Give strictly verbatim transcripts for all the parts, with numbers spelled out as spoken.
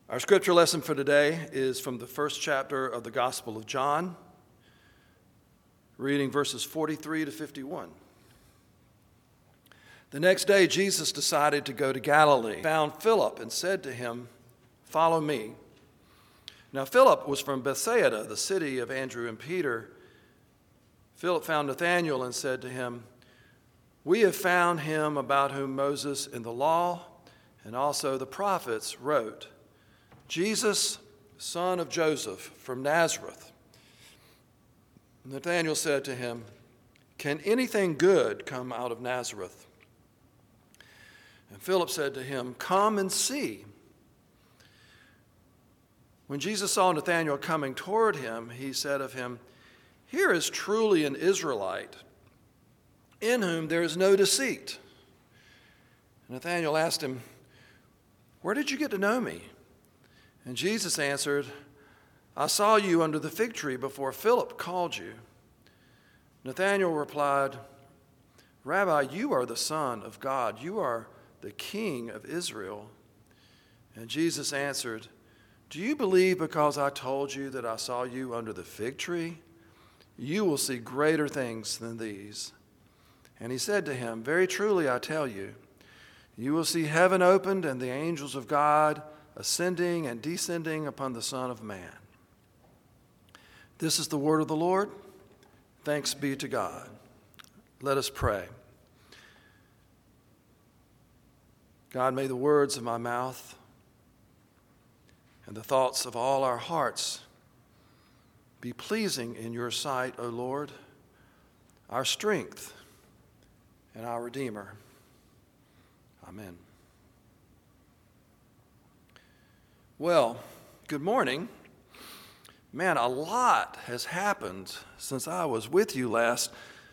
Our scripture lesson for today is from the first chapter of the Gospel of John, reading verses forty-three to fifty-one. The next day, Jesus decided to go to Galilee. He found Philip and said to him, "Follow me." Now Philip was from Bethsaida, the city of Andrew and Peter. Philip found Nathanael and said to him, "We have found him about whom Moses in the law and also the prophets wrote, Jesus, son of Joseph, from Nazareth." Nathanael said to him, "Can anything good come out of Nazareth?" And Philip said to him, "Come and see." When Jesus saw Nathanael coming toward him, he said of him, "Here is truly an Israelite, in whom there is no deceit." Nathanael asked him, "Where did you get to know me?" And Jesus answered, "I saw you under the fig tree before Philip called you." Nathanael replied, "Rabbi, you are the Son of God. You are the King of Israel." And Jesus answered, "Do you believe because I told you that I saw you under the fig tree? You will see greater things than these." And he said to him, "Very truly I tell you, you will see heaven opened and the angels of God ascending and descending upon the Son of Man." This is the word of the Lord. Thanks be to God. Let us pray. God, may the words of my mouth and the thoughts of all our hearts be pleasing in your sight, O Lord, our strength and our Redeemer. Amen. Well, good morning. Man, a lot has happened since I was with you last.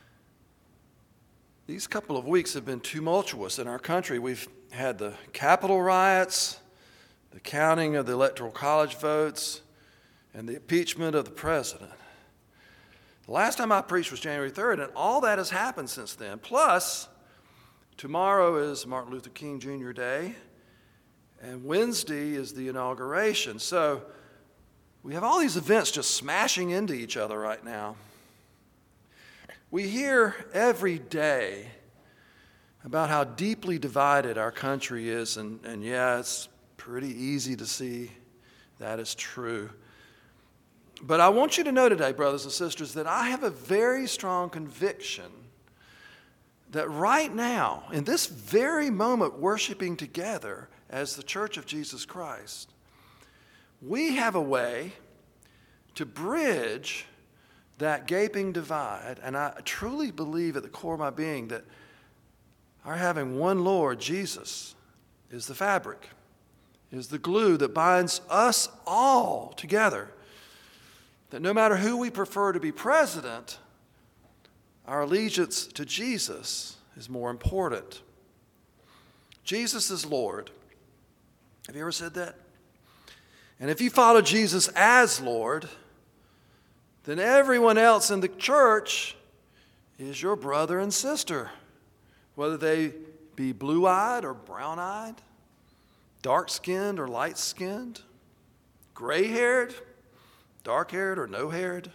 These couple of weeks have been tumultuous in our country. We've had the Capitol riots, the counting of the Electoral College votes, and the impeachment of the president. The last time I preached was January third, and all that has happened since then. Plus, tomorrow is Martin Luther King Junior Day, and Wednesday is the inauguration. So we have all these events just smashing into each other right now. We hear every day about how deeply divided our country is, and, and yeah, it's pretty easy to see that is true. But I want you to know today, brothers and sisters, that I have a very strong conviction that right now, in this very moment, worshiping together as the Church of Jesus Christ, we have a way to bridge that gaping divide. And I truly believe at the core of my being that our having one Lord, Jesus, is the fabric, is the glue that binds us all together. That no matter who we prefer to be president, our allegiance to Jesus is more important. Jesus is Lord. Have you ever said that? And if you follow Jesus as Lord, then everyone else in the church is your brother and sister, whether they be blue-eyed or brown-eyed, dark-skinned or light-skinned, gray-haired, dark-haired or no-haired,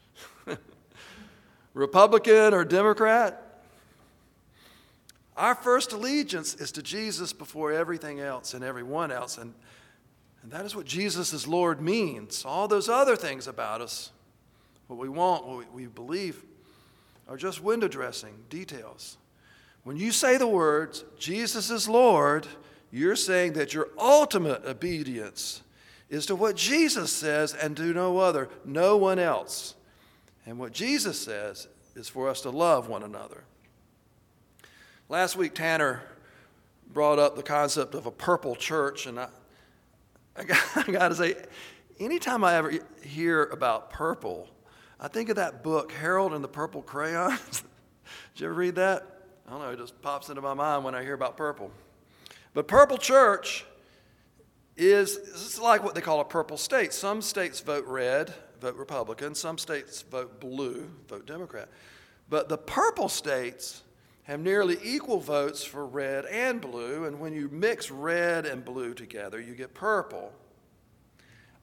Republican or Democrat. Our first allegiance is to Jesus before everything else and everyone else. And, and that is what Jesus as Lord means. All those other things about us, what we want, what we, we believe, are just window dressing details. When you say the words, Jesus is Lord, you're saying that your ultimate obedience is to what Jesus says and to no other, no one else. And what Jesus says is for us to love one another. Last week, Tanner brought up the concept of a purple church, and I, I, got, I got to say, anytime I ever hear about purple, I think of that book, Harold and the Purple Crayons. Did you ever read that? I don't know, it just pops into my mind when I hear about purple. But purple church is it's like what they call a purple state. Some states vote red, vote Republican. Some states vote blue, vote Democrat. But the purple states have nearly equal votes for red and blue, and when you mix red and blue together, you get purple.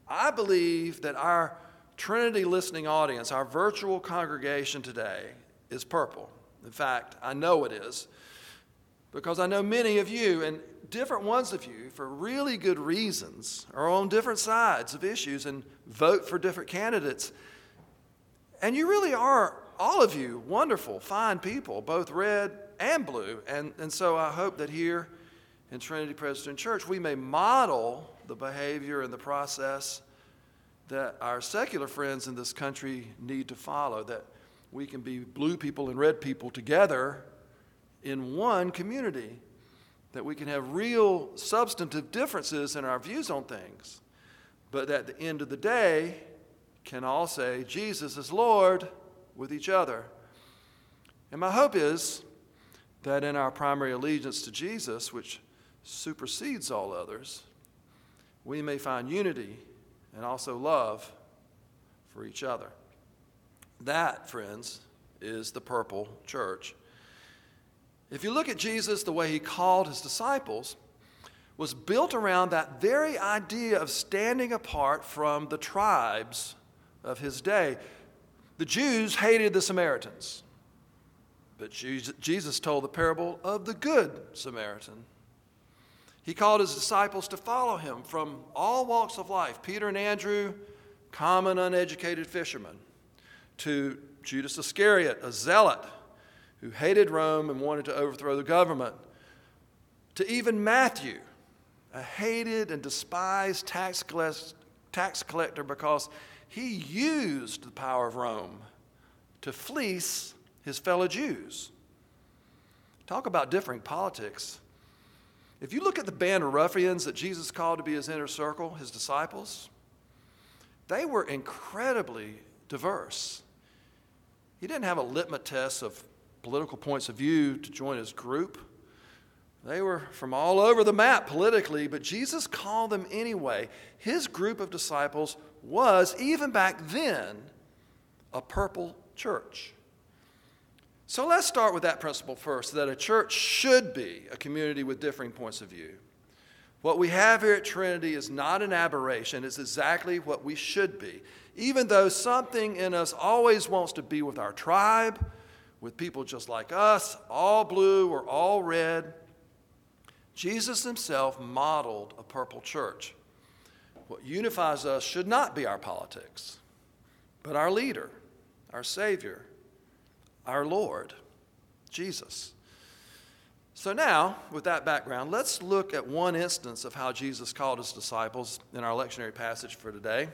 I believe that our Trinity listening audience, our virtual congregation today, is purple. In fact, I know it is, because I know many of you, and different ones of you, for really good reasons, are on different sides of issues and vote for different candidates. And you really are, all of you, wonderful, fine people, both red and blue. And, and so I hope that here in Trinity Presbyterian Church, we may model the behavior and the process that our secular friends in this country need to follow, that we can be blue people and red people together in one community, that we can have real substantive differences in our views on things, but at the end of the day can all say Jesus is Lord with each other. And my hope is that in our primary allegiance to Jesus, which supersedes all others, we may find unity and also love for each other. That, friends, is the purple church. If you look at Jesus, the way he called his disciples was built around that very idea of standing apart from the tribes of his day. The Jews hated the Samaritans, but Jesus told the parable of the Good Samaritan. He called his disciples to follow him from all walks of life. Peter and Andrew, common uneducated fishermen, to Judas Iscariot, a zealot who hated Rome and wanted to overthrow the government, to even Matthew, a hated and despised tax collector because he used the power of Rome to fleece his fellow Jews. Talk about differing politics. If you look at the band of ruffians that Jesus called to be his inner circle, his disciples, they were incredibly diverse. He didn't have a litmus test of political points of view to join his group. They were from all over the map politically, but Jesus called them anyway. His group of disciples was, even back then, a purple church. So let's start with that principle first, that a church should be a community with differing points of view. What we have here at Trinity is not an aberration. It's exactly what we should be. Even though something in us always wants to be with our tribe, with people just like us, all blue or all red, Jesus himself modeled a purple church. What unifies us should not be our politics, but our leader, our Savior, our Lord, Jesus. So now, with that background, let's look at one instance of how Jesus called his disciples in our lectionary passage for today.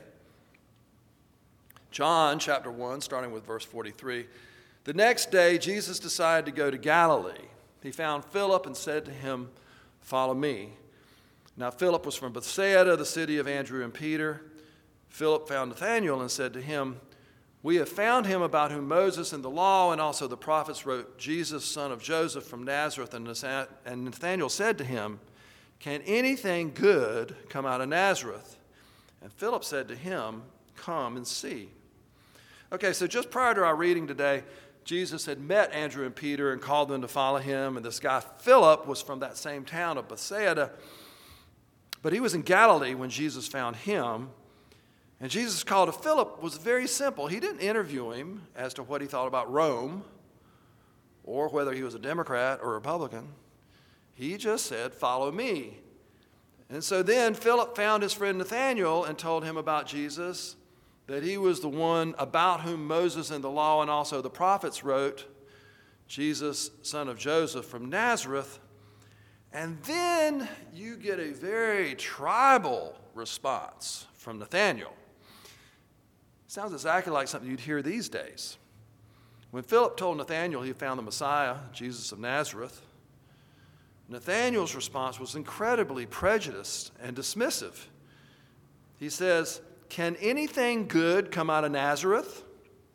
John chapter one, starting with verse forty-three. The next day, Jesus decided to go to Galilee. He found Philip and said to him, "Follow me." Now Philip was from Bethsaida, the city of Andrew and Peter. Philip found Nathanael and said to him, "We have found him about whom Moses and the law and also the prophets wrote, Jesus, son of Joseph from Nazareth." And Nathanael said to him, "Can anything good come out of Nazareth?" And Philip said to him, "Come and see." Okay, so just prior to our reading today, Jesus had met Andrew and Peter and called them to follow him. And this guy, Philip, was from that same town of Bethsaida. But he was in Galilee when Jesus found him. And Jesus' call to Philip was very simple. He didn't interview him as to what he thought about Rome or whether he was a Democrat or Republican. He just said, "Follow me." And so then Philip found his friend Nathanael and told him about Jesus, that he was the one about whom Moses and the law and also the prophets wrote, Jesus, son of Joseph from Nazareth. And then you get a very tribal response from Nathanael. Sounds exactly like something you'd hear these days. When Philip told Nathanael he found the Messiah, Jesus of Nazareth, Nathanael's response was incredibly prejudiced and dismissive. He says, "Can anything good come out of Nazareth?"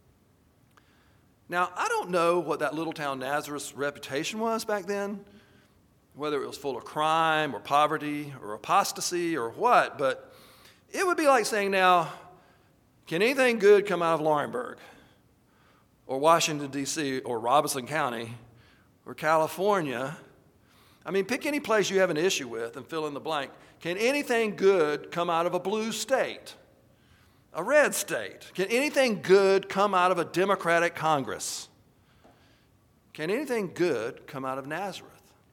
Now, I don't know what that little town Nazareth's reputation was back then, whether it was full of crime or poverty or apostasy or what, but it would be like saying now, can anything good come out of Laurinburg or Washington, D C or Robeson County or California? I mean, pick any place you have an issue with and fill in the blank. Can anything good come out of a blue state? a red state? Can anything good come out of a Democratic Congress? Can anything good come out of Nazareth?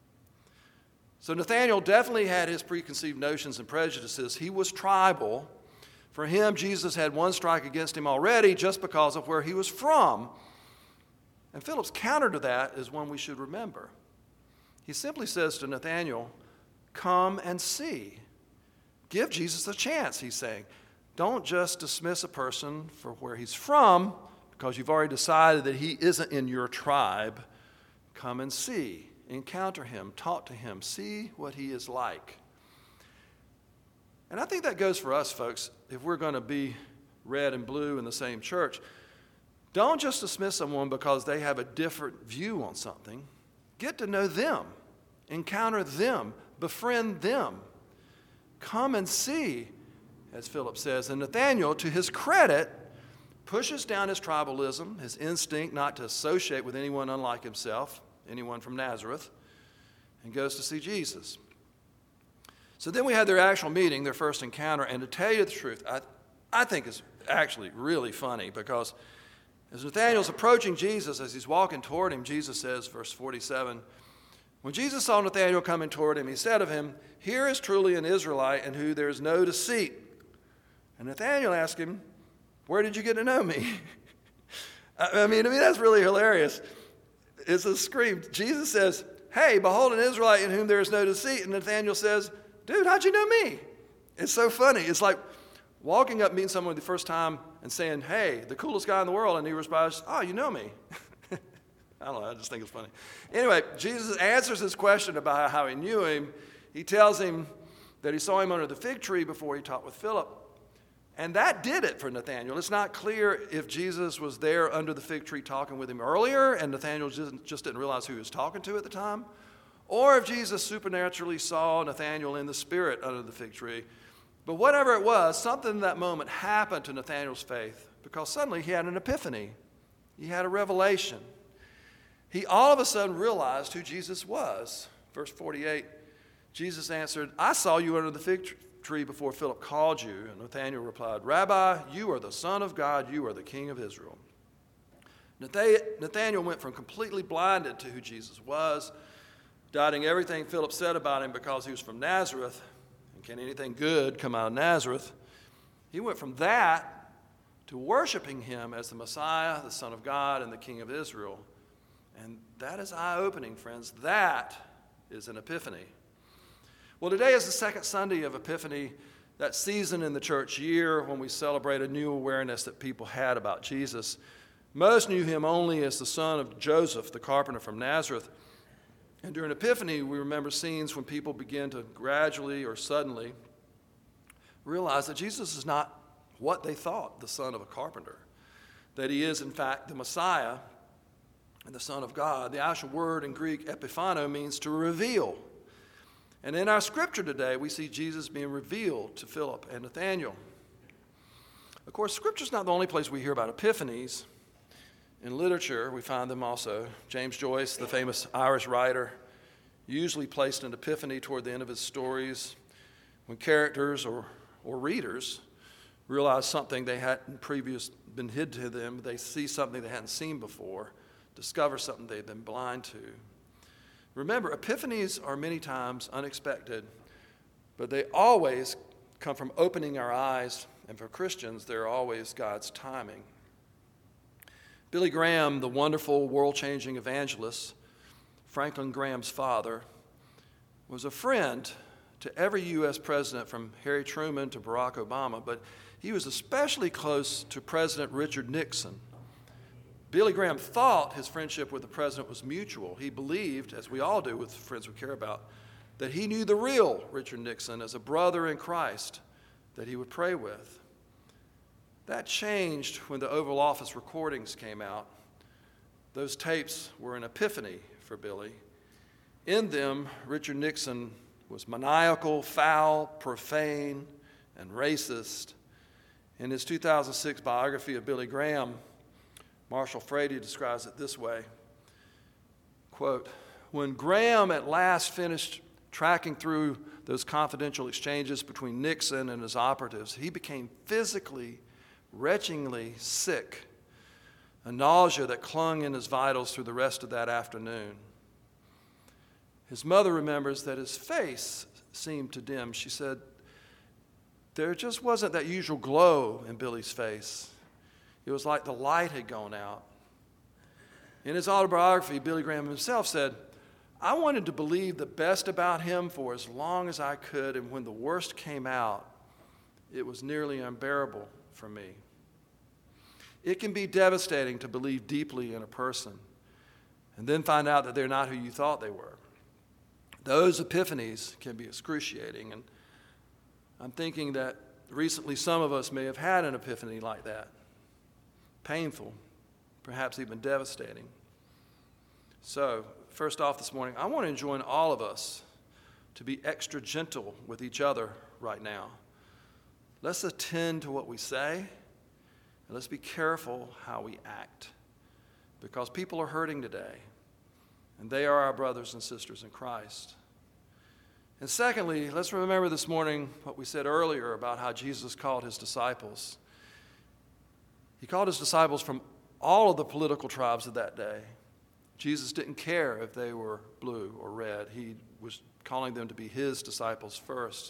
So Nathanael definitely had his preconceived notions and prejudices. He was tribal. For him, Jesus had one strike against him already just because of where he was from. And Philip's counter to that is one we should remember. He simply says to Nathanael, come and see. Give Jesus a chance, he's saying. Don't just dismiss a person for where he's from because you've already decided that he isn't in your tribe. Come and see. Encounter him. Talk to him. See what he is like. And I think that goes for us, folks, if we're going to be red and blue in the same church. Don't just dismiss someone because they have a different view on something. Get to know them. Encounter them. Befriend them. Come and see, as Philip says. And Nathanael, to his credit, pushes down his tribalism, his instinct not to associate with anyone unlike himself, anyone from Nazareth, and goes to see Jesus. So then we had their actual meeting, their first encounter, and to tell you the truth, I, I think it's actually really funny because as Nathanael's approaching Jesus, as he's walking toward him, Jesus says, verse forty-seven, when Jesus saw Nathanael coming toward him, he said of him, here is truly an Israelite in whom there is no deceit. And Nathanael asked him, where did you get to know me? I mean, I mean, that's really hilarious. It's a scream. Jesus says, hey, behold an Israelite in whom there is no deceit. And Nathanael says, dude, how'd you know me? It's so funny. It's like walking up, meeting someone the first time and saying, hey, the coolest guy in the world. And he responds, oh, you know me. I don't know. I just think it's funny. Anyway, Jesus answers his question about how he knew him. He tells him that he saw him under the fig tree before he talked with Philip. And that did it for Nathanael. It's not clear if Jesus was there under the fig tree talking with him earlier and Nathanael just, just didn't realize who he was talking to at the time, or if Jesus supernaturally saw Nathanael in the spirit under the fig tree. But whatever it was, something in that moment happened to Nathanael's faith because suddenly he had an epiphany. He had a revelation. He all of a sudden realized who Jesus was. Verse forty-eight, Jesus answered, I saw you under the fig tree before Philip called you. And Nathanael replied, Rabbi, you are the Son of God, you are the King of Israel. Nathanael went from completely blinded to who Jesus was, doubting everything Philip said about him because he was from Nazareth. And can anything good come out of Nazareth? He went from that to worshiping him as the Messiah, the Son of God, and the King of Israel. And that is eye-opening, friends. That is an epiphany. Well, today is the second Sunday of Epiphany, that season in the church year when we celebrate a new awareness that people had about Jesus. Most knew him only as the son of Joseph, the carpenter from Nazareth. And during Epiphany, we remember scenes when people begin to gradually or suddenly realize that Jesus is not what they thought, the son of a carpenter, that he is, in fact, the Messiah and the Son of God. The actual word in Greek, epiphano, means to reveal. And in our scripture today, we see Jesus being revealed to Philip and Nathanael. Of course, Scripture is not the only place we hear about epiphanies. In literature, we find them also. James Joyce, the famous Irish writer, usually placed an epiphany toward the end of his stories when characters or, or readers realize something they hadn't previously been hid to them. They see something they hadn't seen before, discover something they've been blind to. Remember, epiphanies are many times unexpected, but they always come from opening our eyes, and for Christians, they're always God's timing. Billy Graham, the wonderful world-changing evangelist, Franklin Graham's father, was a friend to every U S president from Harry Truman to Barack Obama, but he was especially close to President Richard Nixon. Billy Graham thought his friendship with the president was mutual. He believed, as we all do with friends we care about, that he knew the real Richard Nixon as a brother in Christ that he would pray with. That changed when the Oval Office recordings came out. Those tapes were an epiphany for Billy. In them, Richard Nixon was maniacal, foul, profane, and racist. In his two thousand six biography of Billy Graham, Marshall Frady describes it this way, quote, when Graham at last finished tracking through those confidential exchanges between Nixon and his operatives, he became physically retchingly sick, a nausea that clung in his vitals through the rest of that afternoon. His mother remembers that his face seemed to dim. She said, there just wasn't that usual glow in Billy's face. It was like the light had gone out. In his autobiography, Billy Graham himself said, I wanted to believe the best about him for as long as I could, and when the worst came out, it was nearly unbearable for me. It can be devastating to believe deeply in a person and then find out that they're not who you thought they were. Those epiphanies can be excruciating, and I'm thinking that recently some of us may have had an epiphany like that. Painful, perhaps even devastating. So, first off this morning, I want to join all of us to be extra gentle with each other right now. Let's attend to what we say, and let's be careful how we act, because people are hurting today, and they are our brothers and sisters in Christ. And secondly, let's remember this morning what we said earlier about how Jesus called his disciples. He called his disciples from all of the political tribes of that day. Jesus didn't care if they were blue or red. He was calling them to be his disciples first.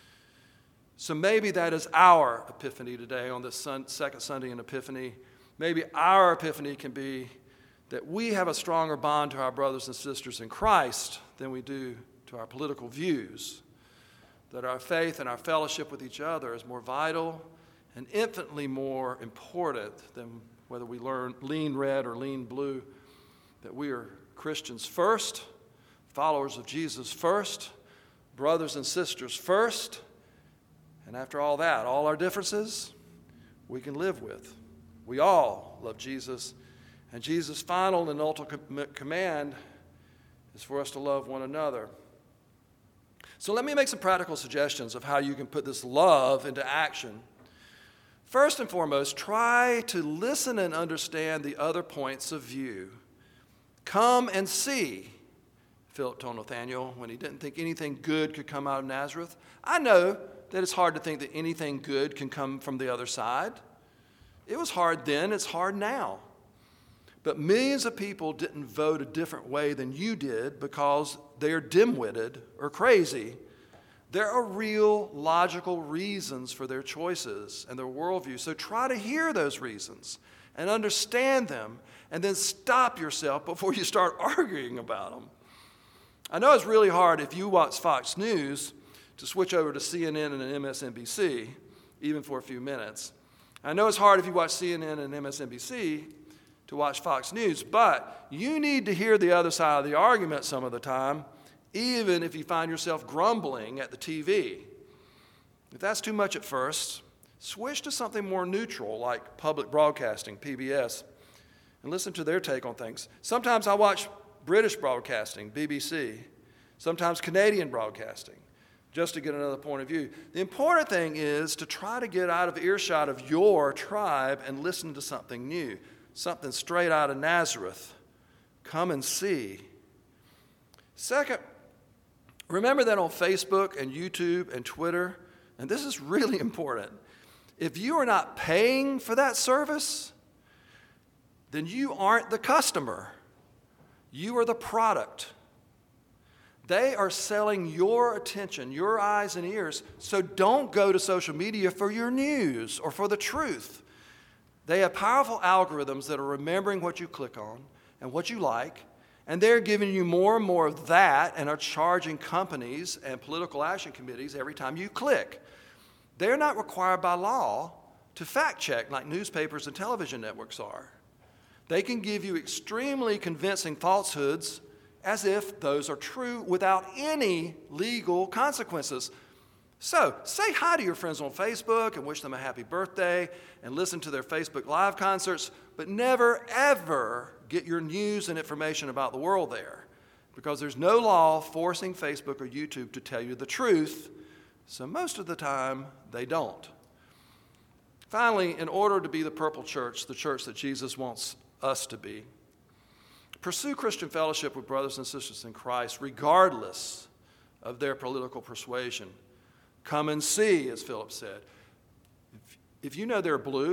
So maybe that is our epiphany today on this sun, second Sunday in Epiphany. Maybe our epiphany can be that we have a stronger bond to our brothers and sisters in Christ than we do to our political views, that our faith and our fellowship with each other is more vital and infinitely more important than whether we learn lean red or lean blue, that we are Christians first, followers of Jesus first, brothers and sisters first, and after all that, all our differences, we can live with. We all love Jesus, and Jesus' final and ultimate command is for us to love one another. So let me make some practical suggestions of how you can put this love into action. First and foremost, try to listen and understand the other points of view. Come and see, Philip told Nathanael when he didn't think anything good could come out of Nazareth. I know that it's hard to think that anything good can come from the other side. It was hard then, it's hard now. But millions of people didn't vote a different way than you did because they are dim-witted or crazy. There are real, logical reasons for their choices and their worldview. So try to hear those reasons and understand them, and then stop yourself before you start arguing about them. I know it's really hard if you watch Fox News to switch over to C N N and M S N B C, even for a few minutes. I know it's hard if you watch C N N and M S N B C to watch Fox News, but you need to hear the other side of the argument some of the time, even if you find yourself grumbling at the T V. If that's too much at first, switch to something more neutral like public broadcasting, P B S, and listen to their take on things. Sometimes I watch British broadcasting, B B C, sometimes Canadian broadcasting, just to get another point of view. The important thing is to try to get out of earshot of your tribe and listen to something new, something straight out of Nazareth. Come and see. Second, remember that on Facebook and YouTube and Twitter, and this is really important, if you are not paying for that service, then you aren't the customer. You are the product. They are selling your attention, your eyes and ears, so don't go to social media for your news or for the truth. They have powerful algorithms that are remembering what you click on and what you like, and they're giving you more and more of that and are charging companies and political action committees every time you click. They're not required by law to fact check like newspapers and television networks are. They can give you extremely convincing falsehoods as if those are true without any legal consequences. So, say hi to your friends on Facebook and wish them a happy birthday and listen to their Facebook Live concerts, but never, ever get your news and information about the world there, because there's no law forcing Facebook or YouTube to tell you the truth, so most of the time they don't. Finally, in order to be the Purple Church, the church that Jesus wants us to be, pursue Christian fellowship with brothers and sisters in Christ, regardless of their political persuasion. Come and see, as Philip said. If, if you know they're blue,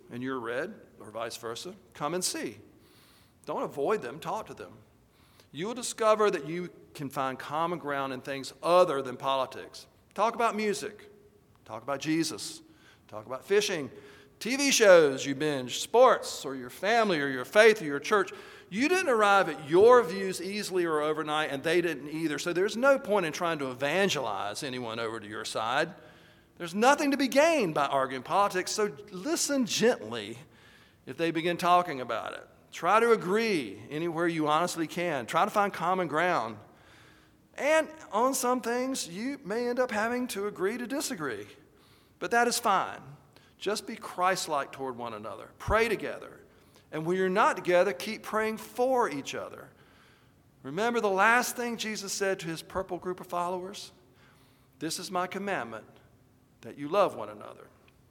and you're red, or vice versa, come and see. Don't avoid them, talk to them. You will discover that you can find common ground in things other than politics. Talk about music, talk about Jesus, talk about fishing, T V shows you binge, sports, or your family, or your faith, or your church. You didn't arrive at your views easily or overnight, and they didn't either. So there's no point in trying to evangelize anyone over to your side. There's nothing to be gained by arguing politics, so listen gently if they begin talking about it. Try to agree anywhere you honestly can. Try to find common ground. And on some things, you may end up having to agree to disagree. But that is fine. Just be Christ-like toward one another. Pray together. And when you're not together, keep praying for each other. Remember the last thing Jesus said to his purple group of followers? This is my commandment, that you love one another.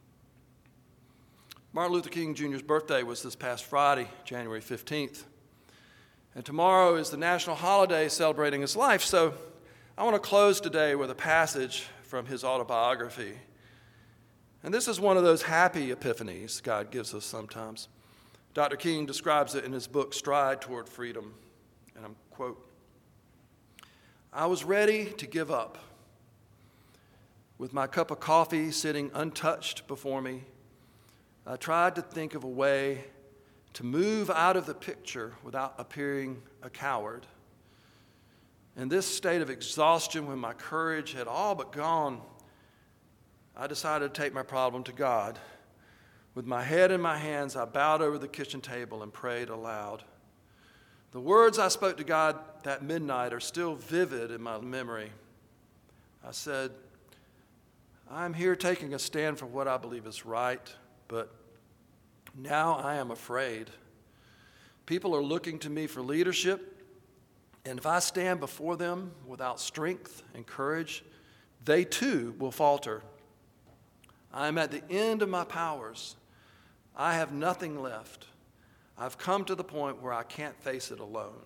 Martin Luther King Junior's birthday was this past Friday, January fifteenth. And tomorrow is the national holiday celebrating his life. So I want to close today with a passage from his autobiography. And this is one of those happy epiphanies God gives us sometimes. Doctor King describes it in his book, Stride Toward Freedom. And I'm quote, I was ready to give up. With my cup of coffee sitting untouched before me, I tried to think of a way to move out of the picture without appearing a coward. In this state of exhaustion, when my courage had all but gone, I decided to take my problem to God. With my head in my hands, I bowed over the kitchen table and prayed aloud. The words I spoke to God that midnight are still vivid in my memory. I said, I'm here taking a stand for what I believe is right, but now I am afraid. People are looking to me for leadership, and if I stand before them without strength and courage, they too will falter. I am at the end of my powers. I have nothing left. I've come to the point where I can't face it alone.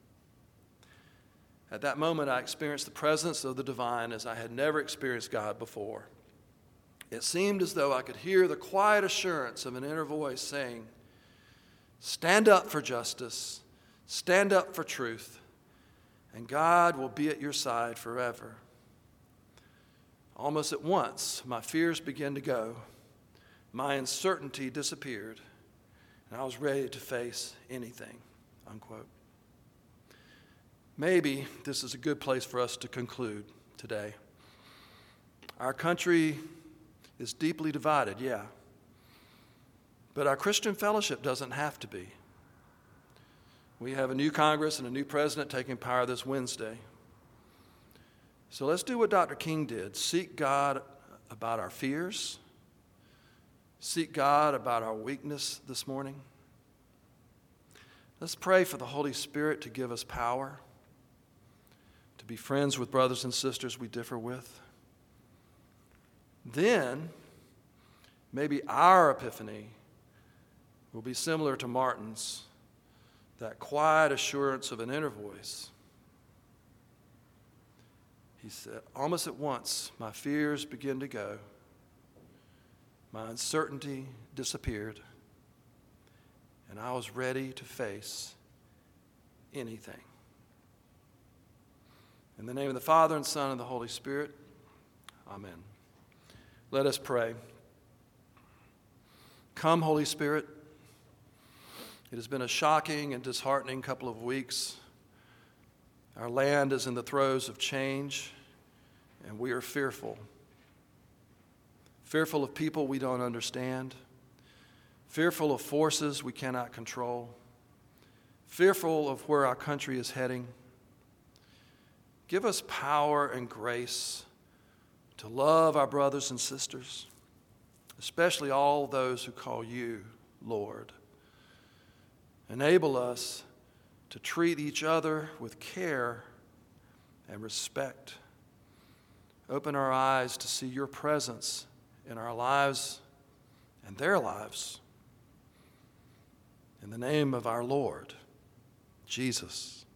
At that moment, I experienced the presence of the divine as I had never experienced God before. It seemed as though I could hear the quiet assurance of an inner voice saying, stand up for justice, stand up for truth, and God will be at your side forever. Almost at once, my fears began to go. My uncertainty disappeared, and I was ready to face anything, unquote. Maybe this is a good place for us to conclude today. Our country is deeply divided, yeah, but our Christian fellowship doesn't have to be. We have a new Congress and a new president taking power this Wednesday. So let's do what Doctor King did. Seek God about our fears. Seek God about our weakness this morning. Let's pray for the Holy Spirit to give us power to be friends with brothers and sisters we differ with. Then, maybe our epiphany will be similar to Martin's, that quiet assurance of an inner voice. He said, almost at once, my fears began to go. My uncertainty disappeared. And I was ready to face anything. In the name of the Father, and Son, and the Holy Spirit, amen. Let us pray. Come, Holy Spirit. It has been a shocking and disheartening couple of weeks. Our land is in the throes of change, and we are fearful. Fearful of people we don't understand. Fearful of forces we cannot control. Fearful of where our country is heading. Give us power and grace to love our brothers and sisters, especially all those who call you Lord. Enable us to treat each other with care and respect. Open our eyes to see your presence in our lives and their lives. In the name of our Lord, Jesus.